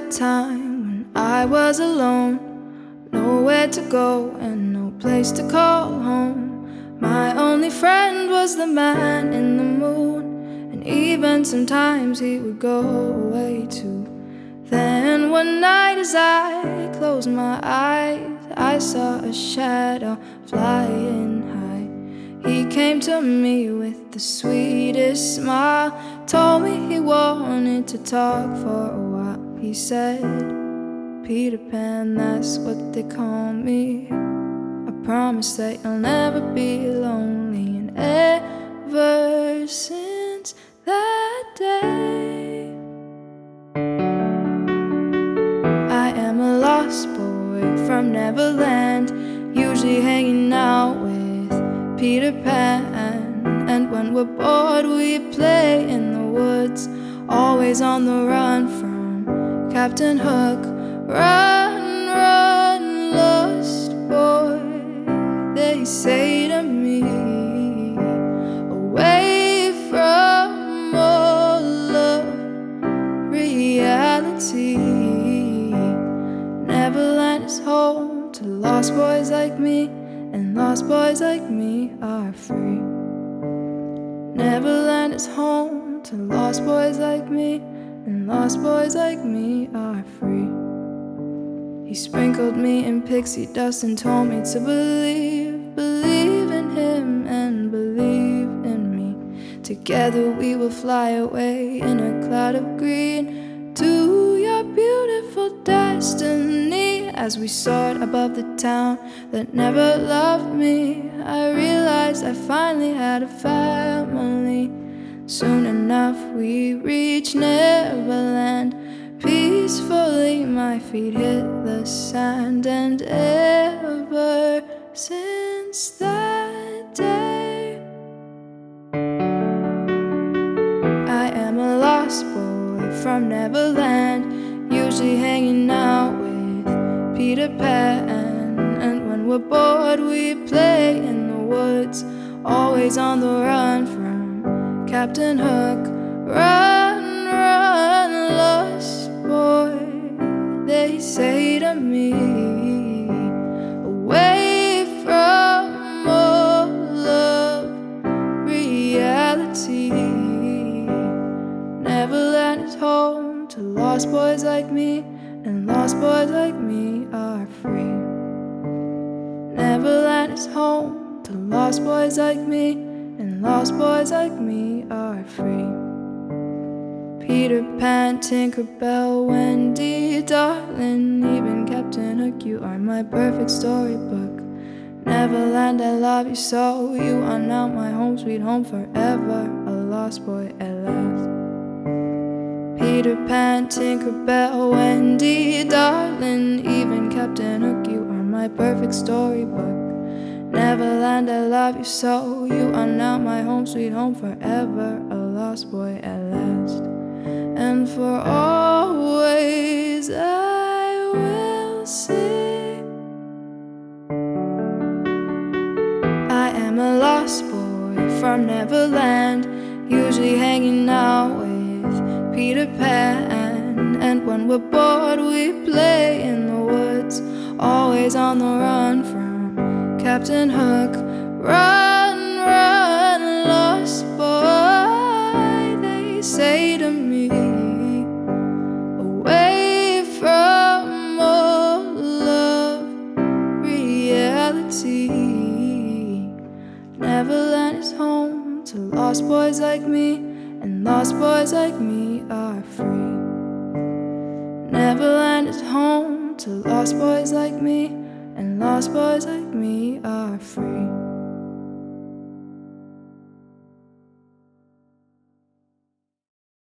time when I was alone, nowhere to go and no place to call home. My only friend was the man in the moon, and even sometimes he would go away too. Then one night as I closed my eyes, I saw a shadow flying high. He came to me with the sweetest smile, told me he wanted to talk for a while. He said, "Peter Pan, that's what they call me. I promise that you'll never be lonely." And ever since that day, I am a lost boy from Neverland, usually hanging out with Peter Pan. And when we're bored, we play in the woods, always on the run from Captain Hook. Run, run, lost boy, they say to me, away from all of reality. Neverland is home to lost boys like me, and lost boys like me are free. Neverland is home to lost boys like me, and lost boys like me are free. He sprinkled me in pixie dust and told me to believe in him and believe in me. Together we will fly away in a cloud of green to your beautiful destiny. As we soared above the town that never loved me, I realized I finally had a family. Soon enough we reached Neverland. Peacefully my feet hit the sand, and ever since that day, I am a lost boy from Neverland, usually hanging out with Peter Pan. And when we're bored, we play in the woods, always on the run from Captain Hook. Run, run, lost boy, they say to me, away from all of reality. Neverland is home to lost boys like me, and lost boys like me are free. Neverland is home to lost boys like me, and lost boys like me are free. Peter Pan, Tinker Bell, Wendy, darling, even Captain Hook, you are my perfect storybook. Neverland, I love you so, you are now my home, sweet home forever, a lost boy at last. Peter Pan, Tinker Bell, Wendy, darling, even Captain Hook, you are my perfect storybook. Neverland, I love you so, you are now my home, sweet home forever, a lost boy at last. And for always I will sing. I am a lost boy from Neverland, usually hanging out with Peter Pan. And when we're bored, we play in the woods, always on the run from Captain Hook. Run, run, lost boy, they say to me, away from all of reality. Neverland is home to lost boys like me, and lost boys like me are free. Neverland is home to lost boys like me, and lost boys like me are free.